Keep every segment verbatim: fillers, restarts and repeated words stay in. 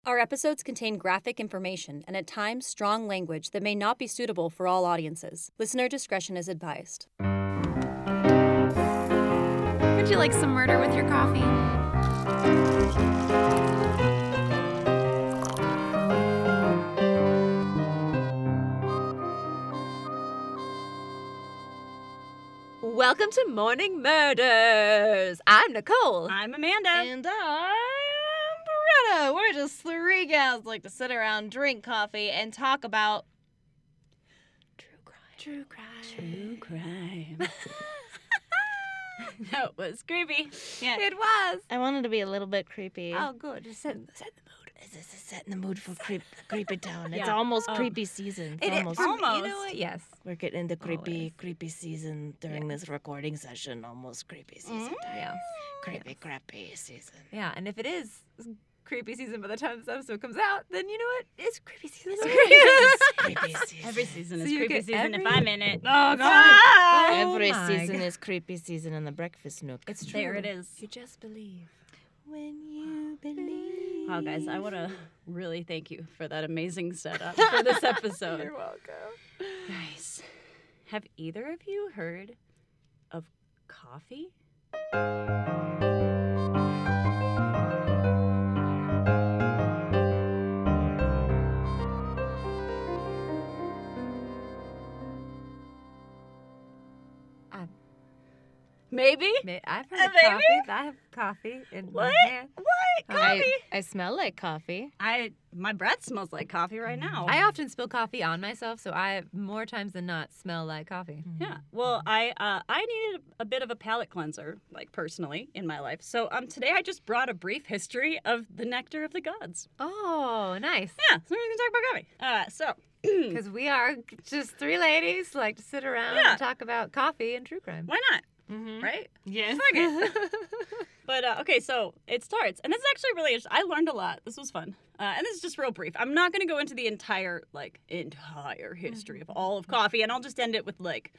Our episodes contain graphic information and at times strong language that may not be suitable for all audiences. Listener discretion is advised. Would you like some murder with your coffee? Welcome to Morning Murders. I'm Nicole. I'm Amanda. And I'm Beretta. We're just three gals like to sit around, drink coffee, and talk about True crime. True crime. true crime. That was creepy. Yeah. It was. I wanted to be a little bit creepy. Oh, good. Just set, set the mood. This is setting the mood for creep, creepy town. It's Yeah. almost Um, creepy season. It's It is. almost. You Almost. know what? Yes. We're getting into creepy, Always. creepy season during Yeah. this recording session. Almost creepy season. time. Yes. Creepy, crappy season. Yeah, and if it is creepy season by the time this episode comes out, then you know what? It's creepy season. It's creepy season. Every season So is you creepy get season if every- I'm in it. Oh, Oh Every my season God. is creepy season in the breakfast nook. It's true. There it is. You just believe. When you believe. Wow, guys, I want to really thank you for that amazing setup for this episode. You're welcome. Nice. Have either of you heard of coffee? Um, Maybe? May- I've heard Uh, of maybe? coffee. I have coffee in What? my hand. What? I, Coffee? I smell like coffee. I my breath smells like coffee right now. I often spill coffee on myself, so I more times than not smell like coffee. Yeah. Well, I uh, I needed a bit of a palate cleanser, like personally, in my life. So um, today I just brought a brief history of the nectar of the gods. Oh, nice. Yeah, so we're gonna talk about coffee. Uh, so Because we are just three ladies who like to sit around Yeah. and talk about coffee and true crime. why not, Mm-hmm. right? Yes. Fuck it. But uh, okay, so it starts, and this is actually really interesting. I learned a lot. This was fun, uh, and this is just real brief. I'm not gonna go into the entire like entire history of all of coffee, and I'll just end it with like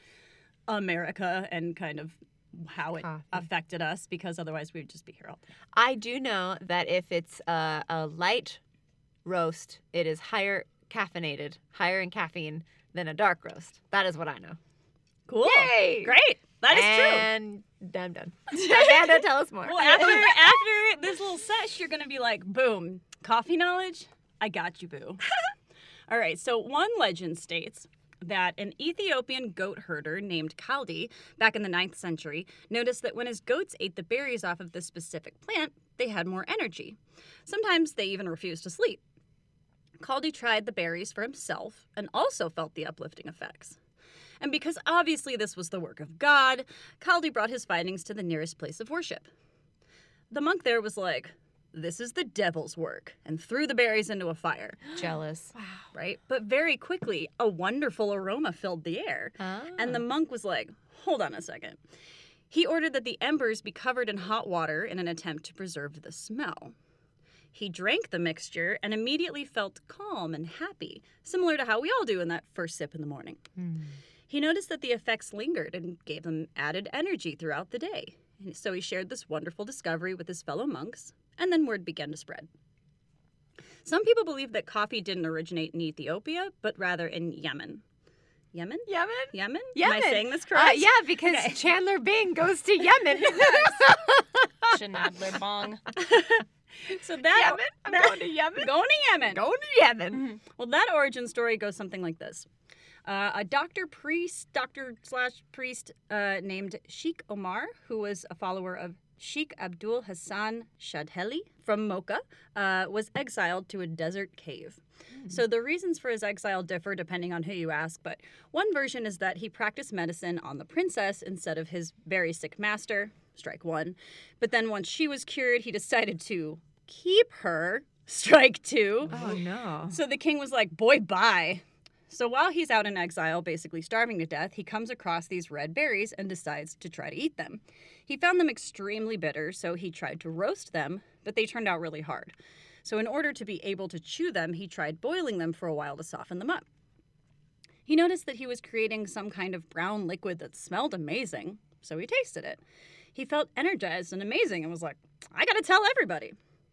America and kind of how it Coffee. affected us, because otherwise we'd just be here all day. I do know that if it's a, a light roast, it is higher caffeinated, higher in caffeine than a dark roast. That is what I know. Cool. Yay! Great. That is true. And I'm done. Amanda, tell us more. Well, after after this little sesh, you're gonna be like, boom, coffee knowledge. I got you, boo. All right. So one legend states that an Ethiopian goat herder named Kaldi, back in the ninth century, noticed that when his goats ate the berries off of this specific plant, they had more energy. Sometimes they even refused to sleep. Kaldi tried the berries for himself and also felt the uplifting effects. And because obviously this was the work of God, Kaldi brought his findings to the nearest place of worship. The monk there was like, this is the devil's work, and threw the berries into a fire, Jealous. right? But very quickly, a wonderful aroma filled the air. Ah. And the monk was like, hold on a second. He ordered that the embers be covered in hot water in an attempt to preserve the smell. He drank the mixture and immediately felt calm and happy, similar to how we all do in that first sip in the morning. Hmm. He noticed that the effects lingered and gave him added energy throughout the day. And so he shared this wonderful discovery with his fellow monks, and then word began to spread. Some people believe that coffee didn't originate in Ethiopia, but rather in Yemen. Yemen? Yemen? Yemen? Yemen. Am I saying this Uh, correct? yeah, because Chandler Bing goes to Yemen. Shenadler bong. So that Yemen? I'm that- going to Yemen. Going to Yemen. Going to Yemen. Well, that origin story goes something like this. Uh, a doctor priest, doctor slash priest uh, named Sheikh Omar, who was a follower of Sheikh Abdul Hassan Shadheli from Mocha, uh, was exiled to a desert cave. So the reasons for his exile differ depending on who you ask, but one version is that he practiced medicine on the princess instead of his very sick master, strike one. But then once she was cured, he decided to keep her, strike two. Oh, no. So the king was like, boy, bye. So while he's out in exile, basically starving to death, he comes across these red berries and decides to try to eat them. He found them extremely bitter, so he tried to roast them, but they turned out really hard. So in order to be able to chew them, he tried boiling them for a while to soften them up. He noticed that he was creating some kind of brown liquid that smelled amazing, so he tasted it. He felt energized and amazing and was like, I gotta tell everybody.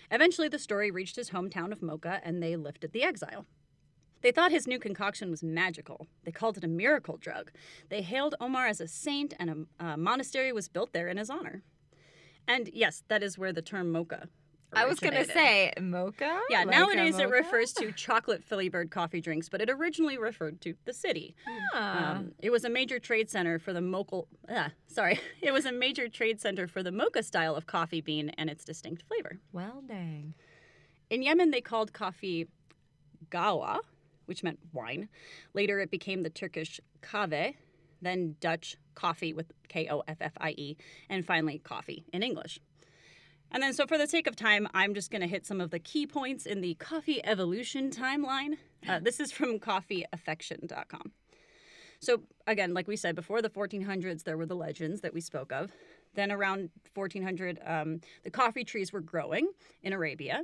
Eventually, the story reached his hometown of Mocha, and they lifted the exile. They thought his new concoction was magical. They called it a miracle drug. They hailed Omar as a saint, and a, a monastery was built there in his honor. And yes, that is where the term mocha I was going to originated. say mocha? Yeah, Like a nowadays it mocha? refers to chocolate Philly-Bird coffee drinks, but it originally referred to the city. Ah. Um, it was a major trade center for the mocha. Uh, sorry, it was a major trade center for the mocha style of coffee bean and its distinct flavor. Well, dang. In Yemen, they called coffee gawa, which meant wine. Later, it became the Turkish kahve, then Dutch coffee with K O F F I E, and finally coffee in English. And then, so for the sake of time, I'm just going to hit some of the key points in the coffee evolution timeline. Uh, this is from coffee affection dot com. So again, like we said, before the fourteen hundreds, there were the legends that we spoke of. Then around fourteen hundred, um, the coffee trees were growing in Arabia.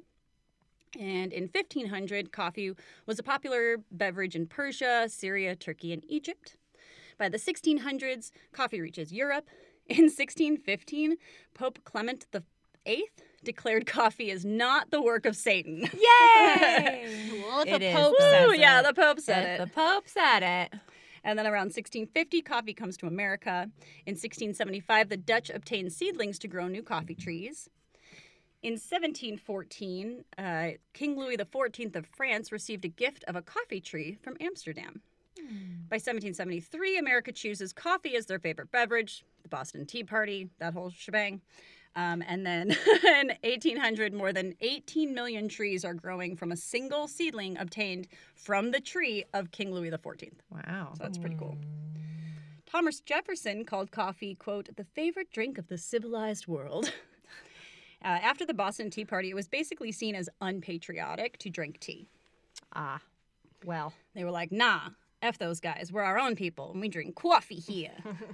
And in fifteen hundred, coffee was a popular beverage in Persia, Syria, Turkey, and Egypt. By the sixteen hundreds, coffee reaches Europe. In sixteen fifteen, Pope Clement the Eighth declared coffee is not the work of Satan. Yay! Well, if It the is. Pope Woo, says Ooh, yeah, it. the Pope said If it. the Pope said it. And then around sixteen fifty, coffee comes to America. In sixteen seventy-five, the Dutch obtained seedlings to grow new coffee trees. In seventeen fourteen, uh, King Louis the Fourteenth of France received a gift of a coffee tree from Amsterdam. By seventeen seventy-three, America chooses coffee as their favorite beverage, the Boston Tea Party, that whole shebang. Um, and then in eighteen hundred, more than eighteen million trees are growing from a single seedling obtained from the tree of King Louis the Fourteenth. Wow. So that's pretty cool. Thomas Jefferson called coffee, quote, the favorite drink of the civilized world. uh, after the Boston Tea Party, it was basically seen as unpatriotic to drink tea. Ah, well. They were like, nah, F those guys. We're our own people, and we drink coffee here.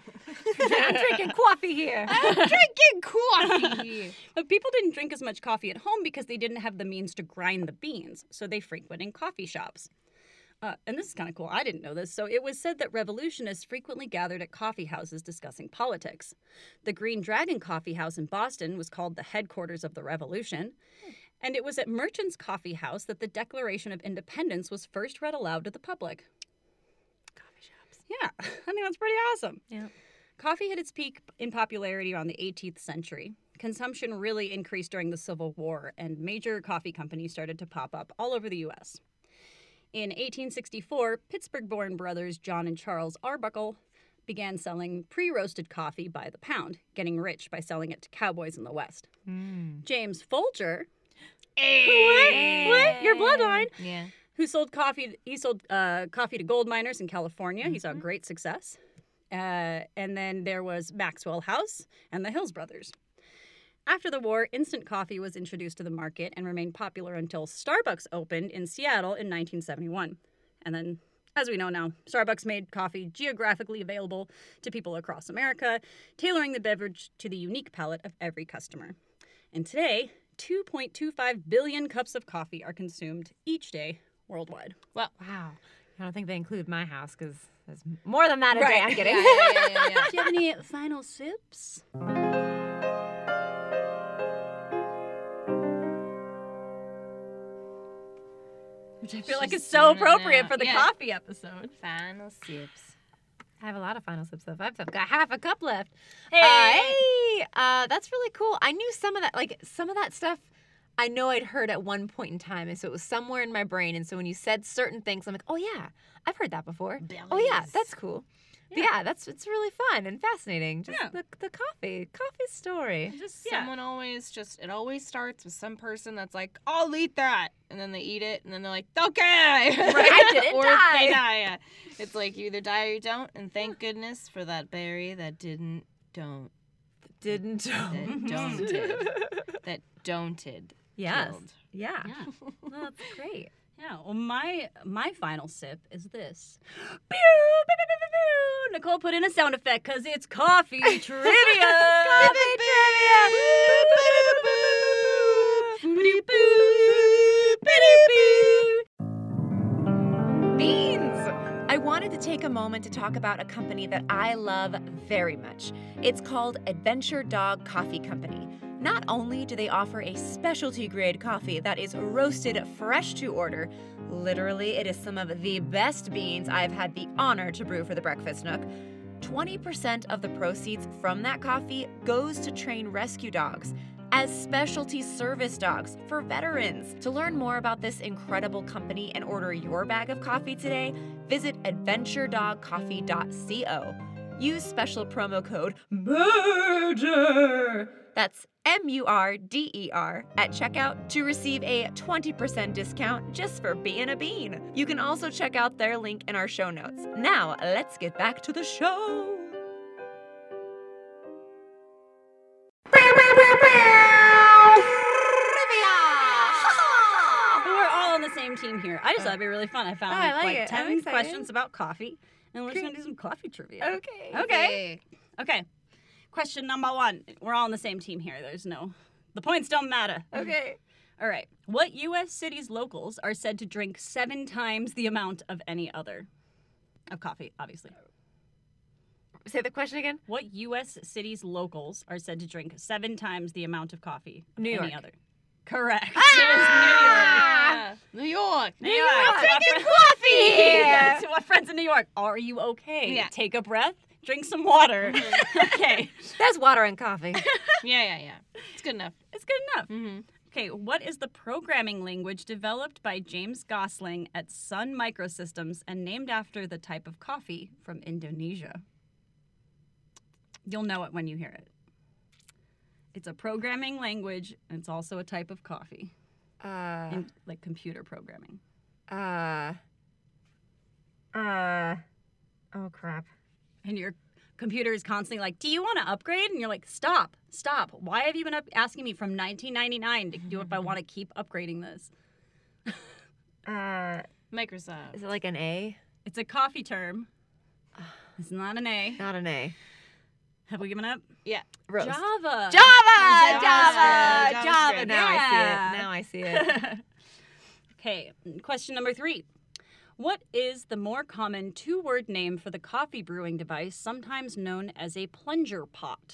I'm drinking coffee here. Drinking coffee. But people didn't drink as much coffee at home because they didn't have the means to grind the beans, so they frequented coffee shops. Uh, and this is kind of cool. I didn't know this. So it was said that revolutionists frequently gathered at coffee houses discussing politics. The Green Dragon Coffee House in Boston was called the headquarters of the revolution. And it was at Merchant's Coffee House that the Declaration of Independence was first read aloud to the public. Coffee shops. Yeah, I think that's pretty awesome. Yeah. Coffee hit its peak in popularity around the eighteenth century. Consumption really increased during the Civil War, and major coffee companies started to pop up all over the U S In eighteen sixty-four, Pittsburgh-born brothers John and Charles Arbuckle began selling pre-roasted coffee by the pound, getting rich by selling it to cowboys in the West. Mm. James Folger, Hey. what? Your bloodline, Yeah. who sold coffee, he sold uh, coffee to gold miners in California. He saw great success. Uh, and then there was Maxwell House and the Hills Brothers. After the war, instant coffee was introduced to the market and remained popular until Starbucks opened in Seattle in nineteen seventy-one. And then, as we know now, Starbucks made coffee geographically available to people across America, tailoring the beverage to the unique palate of every customer. And today, two point two five billion cups of coffee are consumed each day worldwide. Wow. I don't think they include my house because there's more than that a day. Right. I'm kidding. Yeah, yeah, yeah, yeah, yeah. Do you have any final sips? Which I feel like is She's so doing it appropriate now. for the Yeah. coffee episode. Final sips. I have a lot of final sips though. I've got half a cup left. Hey! Uh, hey! Uh, that's really cool. I knew some of that, like some of that stuff. I know I'd heard at one point in time, and so it was somewhere in my brain. And so when you said certain things, I'm like, oh yeah, I've heard that before. Oh yeah, Bellies. that's cool. But Yeah. yeah, that's it's really fun and fascinating. Just Yeah. the the coffee, coffee story. Just Yeah. someone always just it always starts with some person that's like, I'll eat that, and then they eat it, and then they're like, okay, I didn't or die. They die. Yeah. It's like you either die or you don't, and thank goodness for that berry that didn't don't Didn't. that don'ted that don'ted Yes. killed. Yeah. Yeah. No, that's great. Yeah. Well, my my final sip is this. Pew, pew, pew, pew, pew, pew. Nicole put in a sound effect because it's coffee trivia. Coffee Beans! I wanted to take a moment to talk about a company that I love very much. It's called Adventure Dog Coffee Company. Not only do they offer a specialty grade coffee that is roasted fresh to order, literally it is some of the best beans I've had the honor to brew for the Breakfast Nook, twenty percent of the proceeds from that coffee goes to train rescue dogs as specialty service dogs for veterans. To learn more about this incredible company and order your bag of coffee today, visit adventure dog coffee dot co. Use special promo code MURDER, that's M U R D E R, at checkout to receive a twenty percent discount just for being a bean. You can also check out their link in our show notes. Now, let's get back to the show. We're all on the same team here. I just thought it'd be really fun. I found Oh, I like like it. I'm ten excited. questions about coffee, and we're just gonna do some coffee trivia. Okay. Okay. Okay. Question number one. We're all on the same team here. There's no, the points don't matter. Okay. All right. What U S city's locals are said to drink seven times the amount of any other? Of coffee, obviously. Say the question again. What U S city's locals are said to drink seven times the amount of coffee of New any York. other? Correct. Ah! It is New York. New York. New York. I'm To our drinking friend- coffee! Yeah, to our friends in New York, are you okay? Yeah. Take a breath, drink some water. Okay. That's water and coffee. Yeah, yeah, yeah. It's good enough. It's good enough. Mm-hmm. Okay, what is the programming language developed by James Gosling at Sun Microsystems and named after the type of coffee from Indonesia? You'll know it when you hear it. It's a programming language, and it's also a type of coffee, Uh, in, like computer programming. uh, uh, oh crap. And your computer is constantly like, do you want to upgrade? And you're like, stop, stop. Why have you been up asking me from nineteen ninety-nine to do if I want to keep upgrading this? Uh, Microsoft. is it like an A? It's a coffee term. It's not an A. Not an A. Have we given up? Yeah. Roast. Java. Java! JavaScript. Java! Java! JavaScript. Now Yeah. I see it. Now I see it. Okay, question number three. What is the more common two-word name for the coffee brewing device, sometimes known as a plunger pot?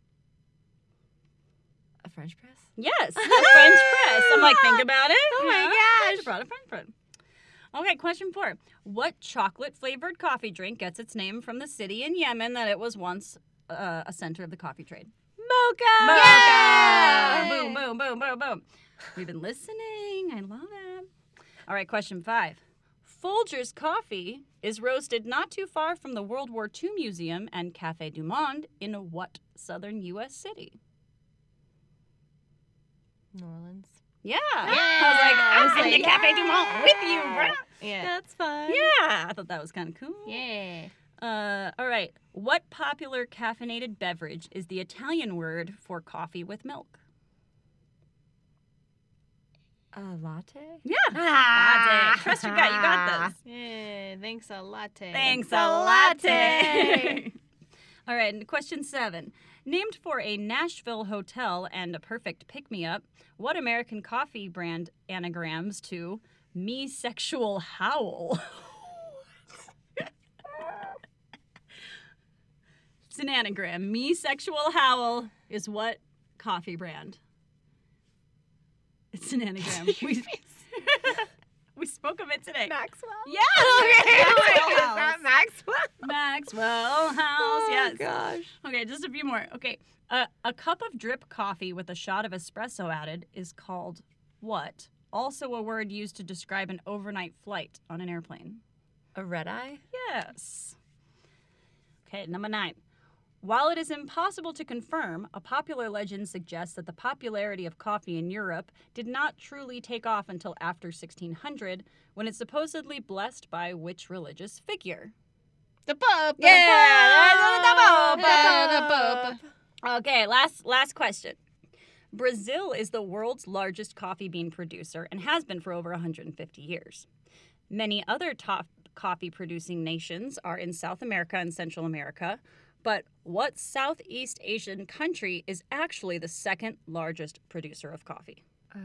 A French press? Yes, a French press. I'm like, think about it. Oh my Yeah, gosh. French press, a French press. Okay, question four. What chocolate-flavored coffee drink gets its name from the city in Yemen that it was once uh, a center of the coffee trade? Mocha! Mocha! Yay! Boom, boom, boom, boom, boom. We've been listening. I love it. All right, question five. Folgers coffee is roasted not too far from the World War Two Museum and Café du Monde in what southern U S city? New Orleans. Yeah. I was like, I I'm was in like, the Café du Monde with you, bro. Yeah. That's fun. Yeah. I thought that was kind of cool. Yeah. Uh, all right. What popular caffeinated beverage is the Italian word for coffee with milk? A latte? Yeah. Ah. Latte. Trust your gut. You got this. Yeah. Thanks a latte. Thanks a a latte. latte. All right, and question seven. Named for a Nashville hotel and a perfect pick-me-up, what American coffee brand anagrams to me sexual howl? It's an anagram. Me sexual howl is what coffee brand? It's an anagram. we, we spoke of it today. Maxwell? Yes! Is Maxwell that House. Maxwell? Maxwell House, yes. Oh, gosh. Okay, just a few more. Okay, uh, a cup of drip coffee with a shot of espresso added is called what? Also a word used to describe an overnight flight on an airplane. A red eye? Yes. Okay, number nine. While it is impossible to confirm, a popular legend suggests that the popularity of coffee in Europe did not truly take off until after sixteen hundred, when it's supposedly blessed by which religious figure? The Pope. Yeah, The Pope. Okay, last last question. Brazil is the world's largest coffee bean producer and has been for over one hundred fifty years. Many other top coffee producing nations are in South America and Central America, but what Southeast Asian country is actually the second largest producer of coffee? Uh,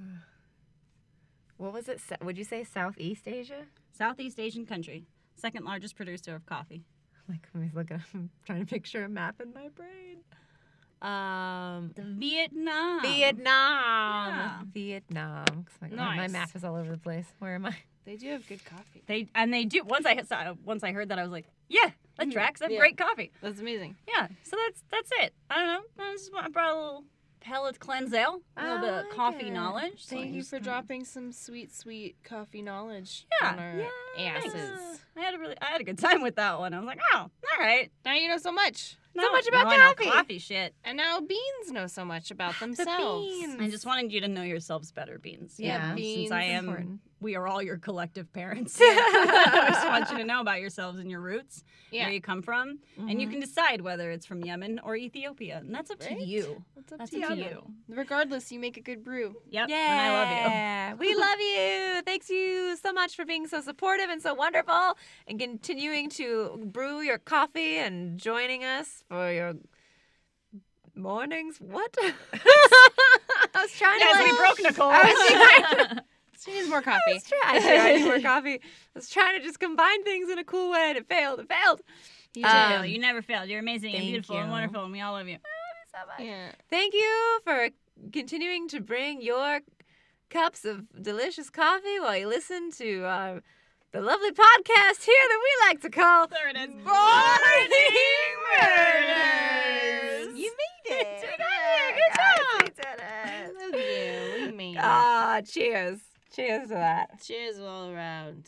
what was it? Sa- Would you say Southeast Asia? Southeast Asian country, second largest producer of coffee. Like, let me look at I'm trying to picture a map in my brain. Um, Vietnam. Vietnam. Yeah. Vietnam. 'Cause My, my Nice. map is all over the place. Where am I? They do have good coffee. They and they do. Once I saw, once I heard that, I was like, yeah, that tracks. They have Yeah. great coffee. That's amazing. Yeah. So that's that's it. I don't know. I just I brought a little palate cleanse ale, a little I bit of like coffee it. knowledge. so I Thank you just for kinda- dropping some sweet, sweet coffee knowledge Yeah. on our Yeah, asses. thanks. I had a really, I had a good time with that one. I was like, oh, all right. Now you know so much. Now- much about now I know coffee. coffee shit. And now beans know so much about The themselves. beans. I just wanted you to know yourselves better, Beans. Yeah, Since beans I is am, important. we are all your collective parents. I just want you to know about yourselves and your roots, Yeah. where you come from, and you can decide whether it's from Yemen or Ethiopia, and that's up to Right? you. That's up That's to up to you. you. Regardless, you make a good brew. Yep. Yeah, And I love you. we love you. Thanks you so much for being so supportive and so wonderful, and continuing to brew your coffee and joining us for your mornings. What? I was trying Guys, to. we like, broke Nicole. I was trying, She needs more I coffee. was trying, I should- I need more coffee. I was trying to just combine things in a cool way, and it failed. It failed. You did Um, fail. You never failed. You're amazing and thank beautiful and you. wonderful, and we all love you. Yeah. Thank you for continuing to bring your cups of delicious coffee while you listen to uh, the lovely podcast here that we like to call There it is. Morning Murders. You made it. We got it. Good job. We did it. Love you. We made it. Ah, cheers. Cheers to that. Cheers all around.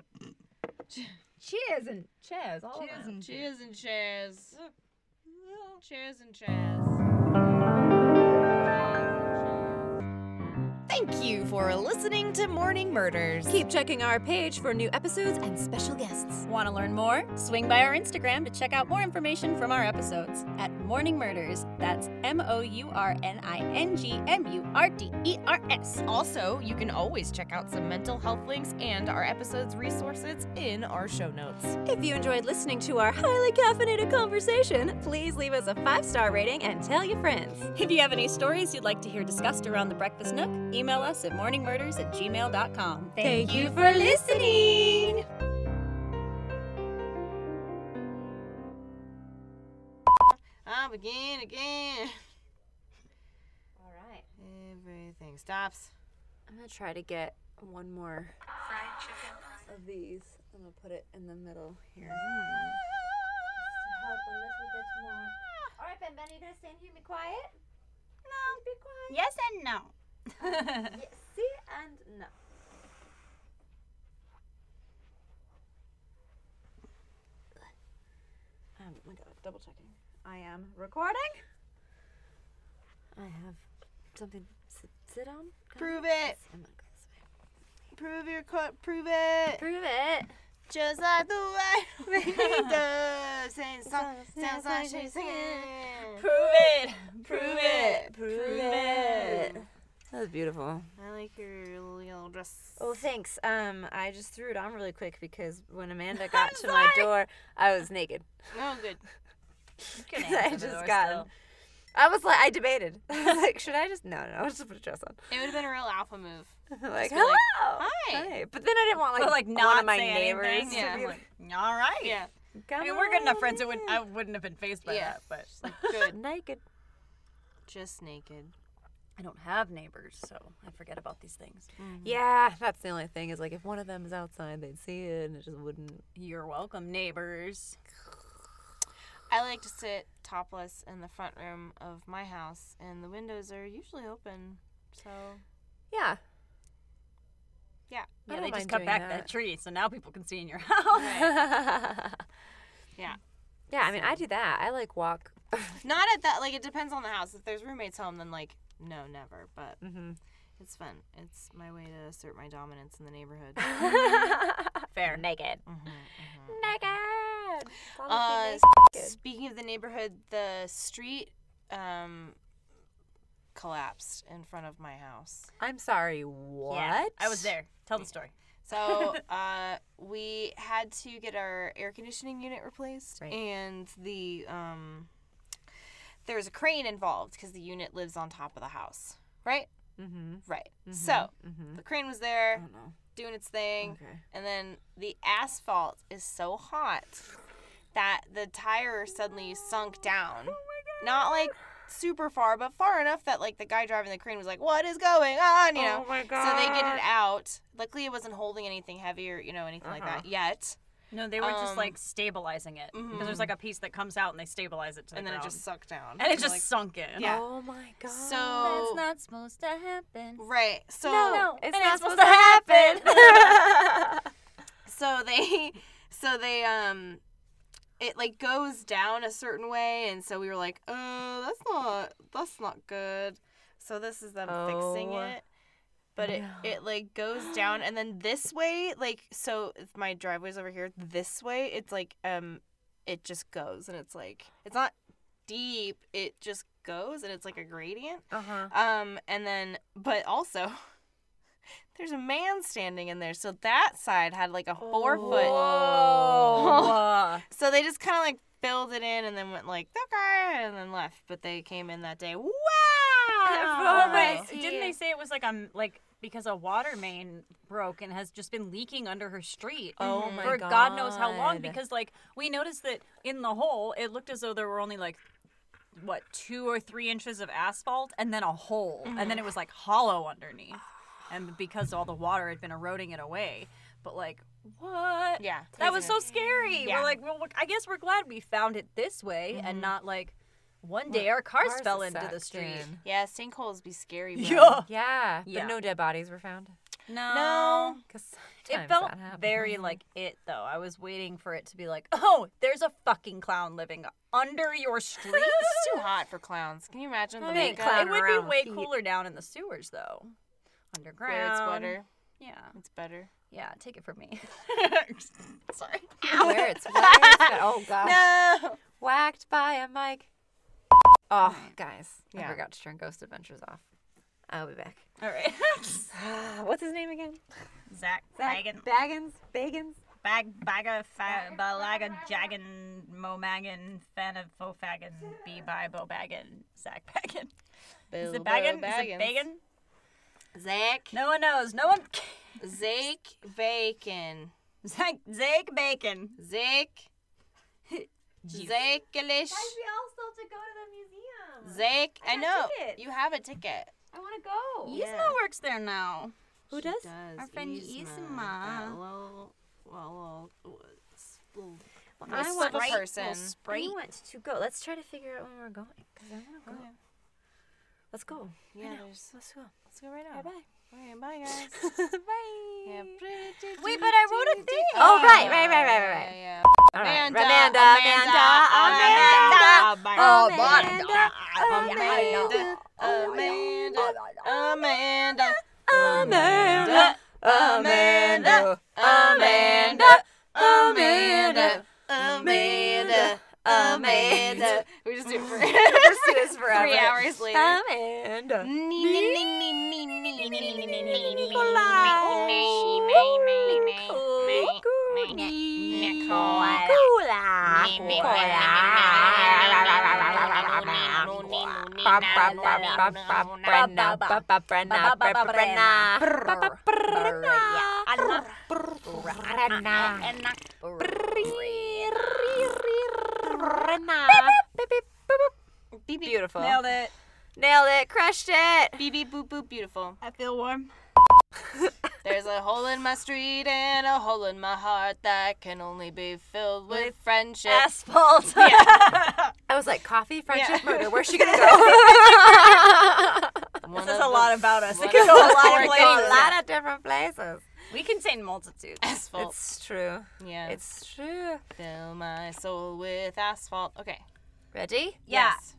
Cheers and cheers all Cheers around. and Cheers and cheers. Cheers and cheers. Thank you for listening to Morning Murders. Keep checking our page for new episodes and special guests. Want to learn more? Swing by our Instagram to check out more information from our episodes at Morning Murders. That's M O U R N I N G M U R D E R S. Also, you can always check out some mental health links and our episodes resources in our show notes. If you enjoyed listening to our highly caffeinated conversation, please leave us a five-star rating and tell your friends. If you have any stories you'd like to hear discussed around the Breakfast Nook, email us at morningmurders at gmail dot com. Thank you for listening. I'll begin again. All right. Everything stops. I'm going to try to get one more of these. I'm going to put it in the middle here. Just to help a little bit more. All right, Ben, Ben, are you going to stand here and be quiet? No. Be quiet. Yes and no. Yes, see and no. Um, we got double checking. I am recording. I have something to sit, sit on. Prove it. I'm gonna go this way. Prove your cut. Prove it. Prove it. Just like the way it does. Sing song, sounds like she's singing. Prove it. Prove it. Prove it. That was beautiful. I like your little yellow dress. Oh, thanks. Um, I just threw it on really quick because when Amanda got to my door, I was naked. Oh, good. Good I answer, just though, got. still. I was like, I debated. I was like, should I just? No, no, I'll just put a dress on. It would have been a real alpha move. like, be hello. like, hi. Hi. But then I didn't want like, But, like, one not of my say neighbors anything. to Yeah. be Like, all right. Yeah. Come I mean, we're good enough on friends. It would I in. wouldn't have been phased by Yeah. that, but Like, good. naked. Just naked. I don't have neighbors, so I forget about these things. Yeah, that's the only thing is like if one of them is outside, they'd see it and it just wouldn't. You're welcome, neighbors. I like to sit topless in the front room of my house, and the windows are usually open. So, Yeah. yeah. I Yeah, don't they just mind cut doing back that. that tree, so now people can see in your house. Yeah. Yeah, I mean, I do that. I like walk. Not at that, like, it depends on the house. If there's roommates home, then, like, no, never. But mm-hmm. it's fun. It's my way to assert my dominance in the neighborhood. Fair. Naked. Mhm, Naked. Uh, speaking of the neighborhood, the street um, collapsed in front of my house. I'm sorry. What? Yeah, I was there. Tell the story. So uh, we had to get our air conditioning unit replaced, Right. and the um, there's a crane involved because the unit lives on top of the house, right? Mm-hmm. Right. So Mm-hmm. the crane was there Oh no. doing its thing, Okay. and then the asphalt is so hot that the tire suddenly sunk down. Not like super far, but far enough that like the guy driving the crane was like, "What is going on?" You know. Oh my god. So they get it out. Luckily, it wasn't holding anything heavy or you know anything Uh-huh. like that yet. No, they were just Um, like stabilizing it because there's like a piece that comes out and they stabilize it to the And then it ground. just sucked down. and it You're just like, sunk in. Yeah. Oh my god. So That's not supposed to happen. right. So No, it's it not ain't supposed supposed to to happen. so they so they um it like goes down a certain way, and so we were like, oh, that's not that's not good. So this is them fixing Oh, it. But it, it like goes down, and then this way, like, so if my driveway's over here, this way, it's like, um, it just goes, and it's like, it's not deep, it just goes, and it's like a gradient. Uh-huh. Um, and then, but also, there's a man standing in there, so that side had like a four foot. Whoa. So they just kind of like filled it in, and then went like, okay, and then left. But they came in that day. Wow! Well, Right. but didn't they say it was like um like because a water main broke and has just been leaking under her street Oh my for God knows how long? God. Because like we noticed that in the hole, it looked as though there were only like what two or three inches of asphalt and then a hole, and then it was like hollow underneath, and because all the water had been eroding it away. But like what? Yeah. That was so scary. Yeah. We're like, well, I guess we're glad we found it this way and not like one day our cars, Cars fell are into the sucked street. in. Yeah, sinkholes be scary. Bro. Yeah. Yeah, Yeah. but no dead bodies were found. No. No. Because It felt very like it, though. I was waiting for it to be like, oh, there's a fucking clown living under your street. It's too hot for clowns. Can you imagine the I mean, makeup? clown It would around be way feet. cooler down in the sewers, though. Underground. Where it's wetter. Yeah. It's better. Yeah, take it from me. Sorry. Where it's where it's wet. Oh gosh. No. Whacked by a mic. Oh, guys, I Yeah. forgot to turn Ghost Adventures off. I'll be back. All right. What's his name again? Zach Baggin. Baggins. Bagans. Bag, bagga, fa, balaga, jaggin, momaggin, fana, fofaggin, be by, bo baggin, Zach Baggin. Is it baggin? Is it baggin? Zach. No one knows. No one. Zake Bacon. Zach, Zach Bacon. Zake. Zake-alish. all still have to go to the museum. Zake. I got a know. ticket. You have a ticket. I want to go. Yzma works there now. Who She does? Our friend Yzma. Yzma. That little, well, little, little, I little want- of a Sprite, person. little Sprite. I want to go. Let's try to figure out when we're going. Because I want to go. Okay. Let's go. Yeah, there's, Let's go. let's go right now. Bye-bye. Okay, bye, guys. Bye. Yeah, pretty Wait, but I wrote a thing. Oh, right, right, right, right, right, right. Yeah, yeah. All right. Amanda, Amanda, Amanda, Amanda, Amanda, Amanda, Amanda, Amanda, Amanda, Amanda. We just do it for Let's do this forever. three hours later. Amanda. Beautiful. Nailed it. Nailed it. Crushed it. Beep beep boop boop, beautiful. I feel warm. There's a hole in my street and a hole in my heart that can only be filled with, With friendship. Asphalt. I was like, coffee, friendship, Yeah. murder. Where's she gonna go? One This of is a the- lot about us. It one could of go the a lot four of A places. lot of different places. We contain multitudes. Asphalt. It's true. yeah. It's true. Fill my soul with asphalt. Okay. Ready? Yeah. Yes.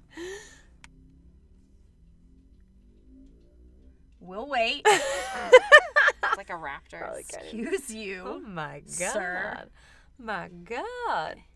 We'll wait. It's like a raptor. Probably good. Excuse Oh you. my god. Sir. My god.